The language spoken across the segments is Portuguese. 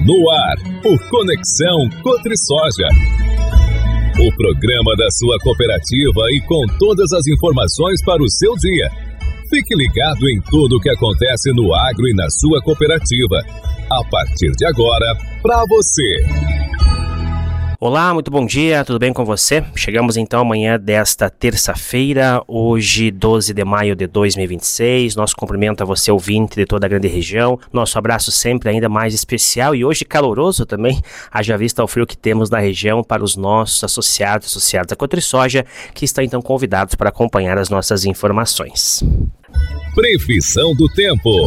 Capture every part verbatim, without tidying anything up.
No ar, o Conexão Cotrisoja. O programa da sua cooperativa e com todas as informações para o seu dia. Fique ligado em tudo o que acontece no agro e na sua cooperativa. A partir de agora, para você. Olá, muito bom dia, tudo bem com você? Chegamos então amanhã desta terça-feira, hoje doze de maio de dois mil e vinte e seis. Nosso cumprimento a você, ouvinte de toda a grande região. Nosso abraço sempre ainda mais especial e hoje caloroso também, haja vista ao frio que temos na região para os nossos associados, associados à Cotrisoja, que estão então convidados para acompanhar as nossas informações. Previsão do tempo.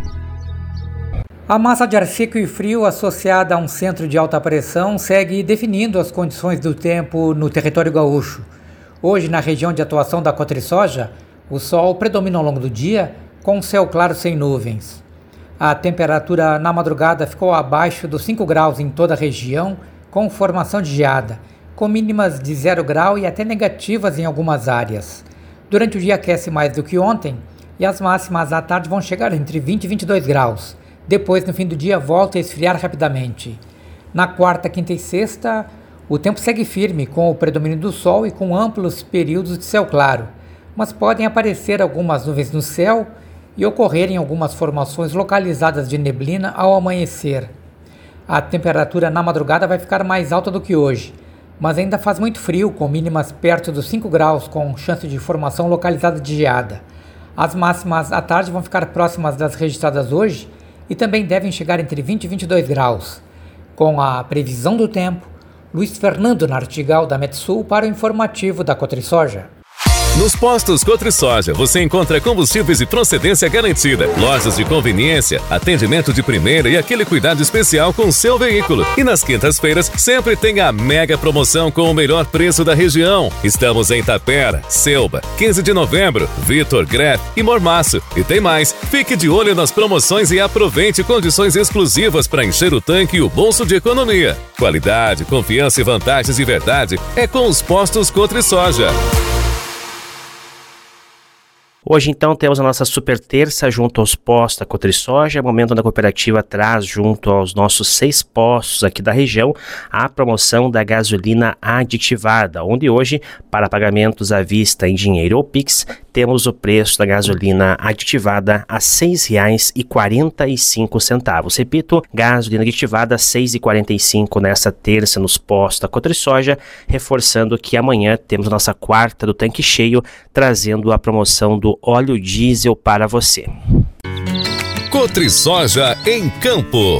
A massa de ar seco e frio associada a um centro de alta pressão segue definindo as condições do tempo no território gaúcho. Hoje, na região de atuação da Cotrisoja, o sol predomina ao longo do dia, com céu claro sem nuvens. A temperatura na madrugada ficou abaixo dos cinco graus em toda a região, com formação de geada, com mínimas de zero grau e até negativas em algumas áreas. Durante o dia aquece mais do que ontem e as máximas à tarde vão chegar entre vinte e vinte e dois graus. Depois, no fim do dia, volta a esfriar rapidamente. Na quarta, quinta e sexta, o tempo segue firme, com o predomínio do sol e com amplos períodos de céu claro, mas podem aparecer algumas nuvens no céu e ocorrerem algumas formações localizadas de neblina ao amanhecer. A temperatura na madrugada vai ficar mais alta do que hoje, mas ainda faz muito frio, com mínimas perto dos cinco graus, com chance de formação localizada de geada. As máximas à tarde vão ficar próximas das registradas hoje, e também devem chegar entre vinte e vinte e dois graus. Com a previsão do tempo, Luiz Fernando Nartigal da Metsul para o informativo da Cotrisoja. Nos postos Cotrisoja você encontra combustíveis de procedência garantida, lojas de conveniência, atendimento de primeira e aquele cuidado especial com o seu veículo. E nas quintas-feiras sempre tem a mega promoção com o melhor preço da região. Estamos em Tapera, Selba, quinze de novembro, Vitor, Greff e Mormaço. E tem mais, fique de olho nas promoções e aproveite condições exclusivas para encher o tanque e o bolso de economia. Qualidade, confiança e vantagens de verdade é com os postos Cotrisoja. Hoje, então, temos a nossa super terça junto aos postos da Cotrisoja, momento onde a cooperativa traz junto aos nossos seis postos aqui da região a promoção da gasolina aditivada, onde hoje, para pagamentos à vista em dinheiro ou Pix, temos o preço da gasolina aditivada a seis reais e quarenta e cinco centavos. Repito, gasolina aditivada seis reais e quarenta e cinco centavos nessa terça nos postos da Cotrisoja, reforçando que amanhã temos a nossa quarta do tanque cheio, trazendo a promoção do óleo diesel para você. Cotrisoja em Campo.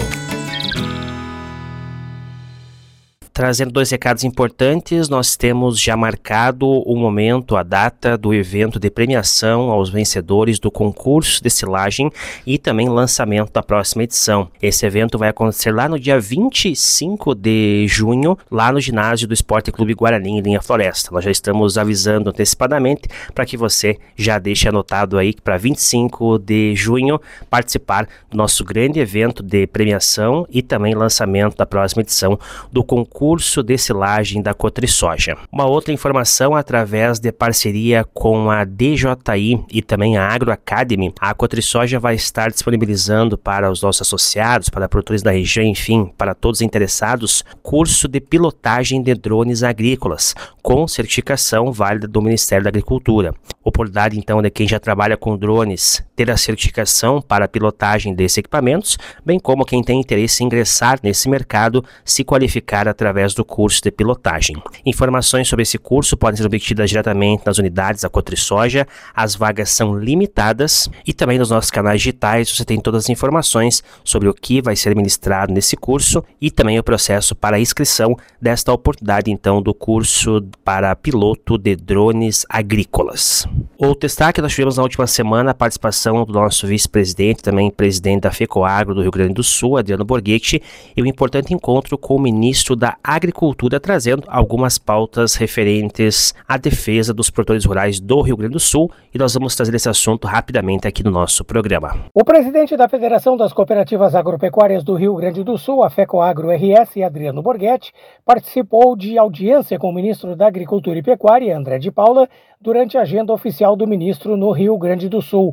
Trazendo dois recados importantes, nós temos já marcado o momento, a data do evento de premiação aos vencedores do concurso de silagem e também lançamento da próxima edição. Esse evento vai acontecer lá no dia vinte e cinco de junho, lá no ginásio do Esporte Clube Guarani, em Linha Floresta. Nós já estamos avisando antecipadamente para que você já deixe anotado aí para vinte e cinco de junho participar do nosso grande evento de premiação e também lançamento da próxima edição do concurso curso de silagem da Cotrisoja. Uma outra informação, através de parceria com a D J I e também a Agro Academy, a Cotrisoja vai estar disponibilizando para os nossos associados, para produtores da região, enfim, para todos interessados, curso de pilotagem de drones agrícolas, com certificação válida do Ministério da Agricultura. Oportunidade, então, de quem já trabalha com drones ter a certificação para a pilotagem desses equipamentos, bem como quem tem interesse em ingressar nesse mercado, se qualificar através do curso de pilotagem. Informações sobre esse curso podem ser obtidas diretamente nas unidades da Cotrisoja, as vagas são limitadas e também nos nossos canais digitais você tem todas as informações sobre o que vai ser ministrado nesse curso e também o processo para a inscrição desta oportunidade, então, do curso para piloto de drones agrícolas. Outro destaque, nós tivemos na última semana a participação do nosso vice-presidente, também presidente da FECOAGRO do Rio Grande do Sul, Adriano Borghetti, e um importante encontro com o ministro da Agricultura, trazendo algumas pautas referentes à defesa dos produtores rurais do Rio Grande do Sul, e nós vamos trazer esse assunto rapidamente aqui no nosso programa. O presidente da Federação das Cooperativas Agropecuárias do Rio Grande do Sul, a FECOAGRO R S, Adriano Borghetti, participou de audiência com o ministro da Agricultura e Pecuária, André de Paula, durante a agenda oficial do ministro no Rio Grande do Sul.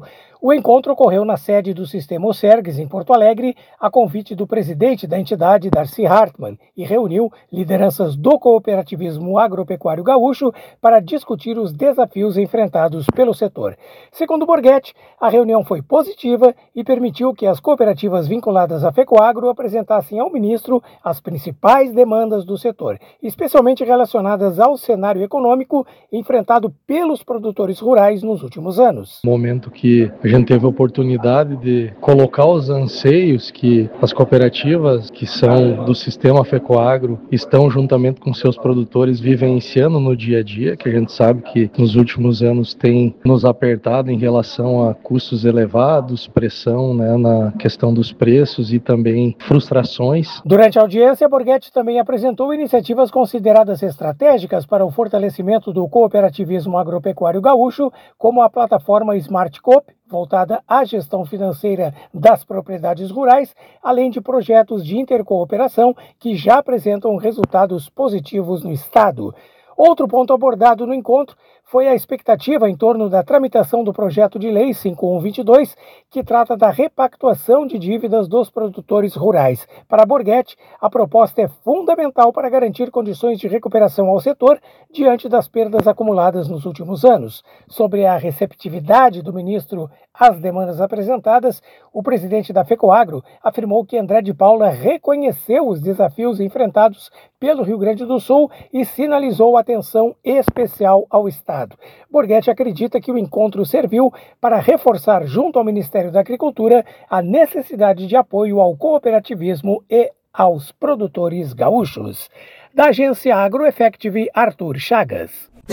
O encontro ocorreu na sede do Sistema Osergues, em Porto Alegre, a convite do presidente da entidade, Darcy Hartmann, e reuniu lideranças do cooperativismo agropecuário gaúcho para discutir os desafios enfrentados pelo setor. Segundo Borghetti, a reunião foi positiva e permitiu que as cooperativas vinculadas à FECOAGRO apresentassem ao ministro as principais demandas do setor, especialmente relacionadas ao cenário econômico enfrentado pelos produtores rurais nos últimos anos. Momento que a gente teve a oportunidade de colocar os anseios que as cooperativas que são do sistema FECOAGRO estão juntamente com seus produtores vivenciando no dia a dia, que a gente sabe que nos últimos anos tem nos apertado em relação a custos elevados, pressão, né, na questão dos preços e também frustrações. Durante a audiência, Borghetti também apresentou iniciativas consideradas estratégicas para o fortalecimento do cooperativismo agropecuário gaúcho, como a plataforma Smart Coop, voltada à gestão financeira das propriedades rurais, além de projetos de intercooperação que já apresentam resultados positivos no Estado. Outro ponto abordado no encontro foi a expectativa em torno da tramitação do projeto de lei cinco mil cento e vinte e dois, que trata da repactuação de dívidas dos produtores rurais. Para Borghetti, a proposta é fundamental para garantir condições de recuperação ao setor diante das perdas acumuladas nos últimos anos. Sobre a receptividade do ministro às demandas apresentadas, o presidente da FECOAGRO afirmou que André de Paula reconheceu os desafios enfrentados pelo Rio Grande do Sul e sinalizou atenção especial ao Estado. Borghetti acredita que o encontro serviu para reforçar junto ao Ministério da Agricultura a necessidade de apoio ao cooperativismo e aos produtores gaúchos. Da agência AgroEffective, Arthur Chagas.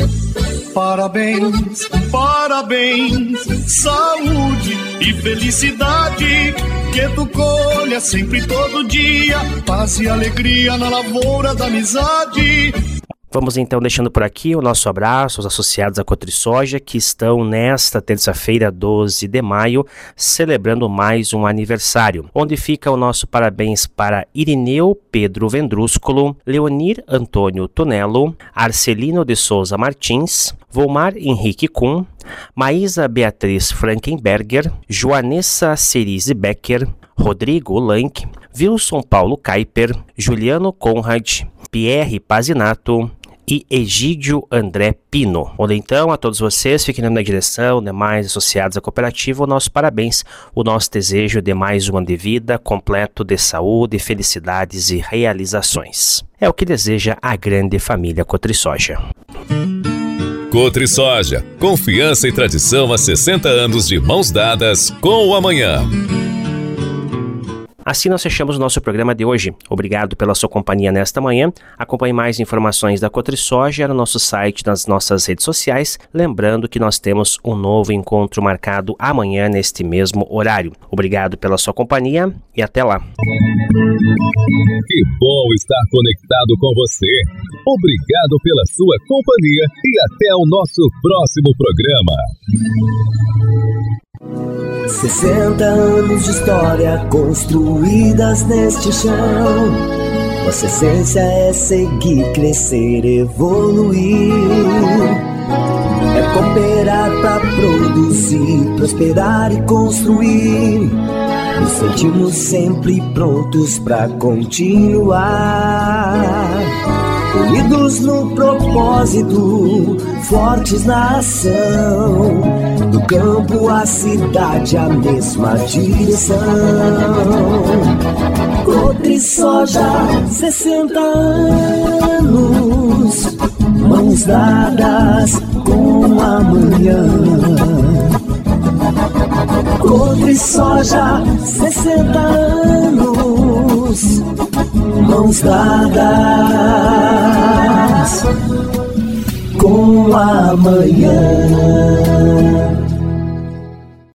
Parabéns, parabéns, saúde e felicidade, que tu colha sempre todo dia, paz e alegria na lavoura da amizade. Vamos então deixando por aqui o nosso abraço aos associados à Cotrisoja que estão nesta terça-feira, doze de maio, celebrando mais um aniversário, onde fica o nosso parabéns para Irineu Pedro Vendrúsculo, Leonir Antônio Tonello, Arcelino de Souza Martins, Volmar Henrique Kuhn, Maísa Beatriz Frankenberger, Joanessa Cerise Becker, Rodrigo Lank, Wilson Paulo Kaiper, Juliano Conrad, Pierre Pazinato e Egídio André Pino. Onde então, a todos vocês, fiquem na minha direção, demais associados à cooperativa, o nosso parabéns, o nosso desejo de mais um ano de vida completo de saúde, felicidades e realizações. É o que deseja a grande família Cotrisoja. Cotrisoja, confiança e tradição há sessenta anos de mãos dadas com o amanhã. Assim nós fechamos o nosso programa de hoje. Obrigado pela sua companhia nesta manhã. Acompanhe mais informações da Cotrisoja no nosso site, nas nossas redes sociais. Lembrando que nós temos um novo encontro marcado amanhã neste mesmo horário. Obrigado pela sua companhia e até lá. Que bom estar conectado com você. Obrigado pela sua companhia e até o nosso próximo programa. sessenta anos de história construídas neste chão. Nossa essência é seguir, crescer, evoluir. É cooperar pra produzir, prosperar e construir. Nos sentimos sempre prontos pra continuar. Unidos no propósito, fortes na ação. Do campo à cidade, a mesma direção. Cotrisoja, sessenta anos, mãos dadas com amanhã. Cotrisoja, sessenta anos, mãos dadas com amanhã.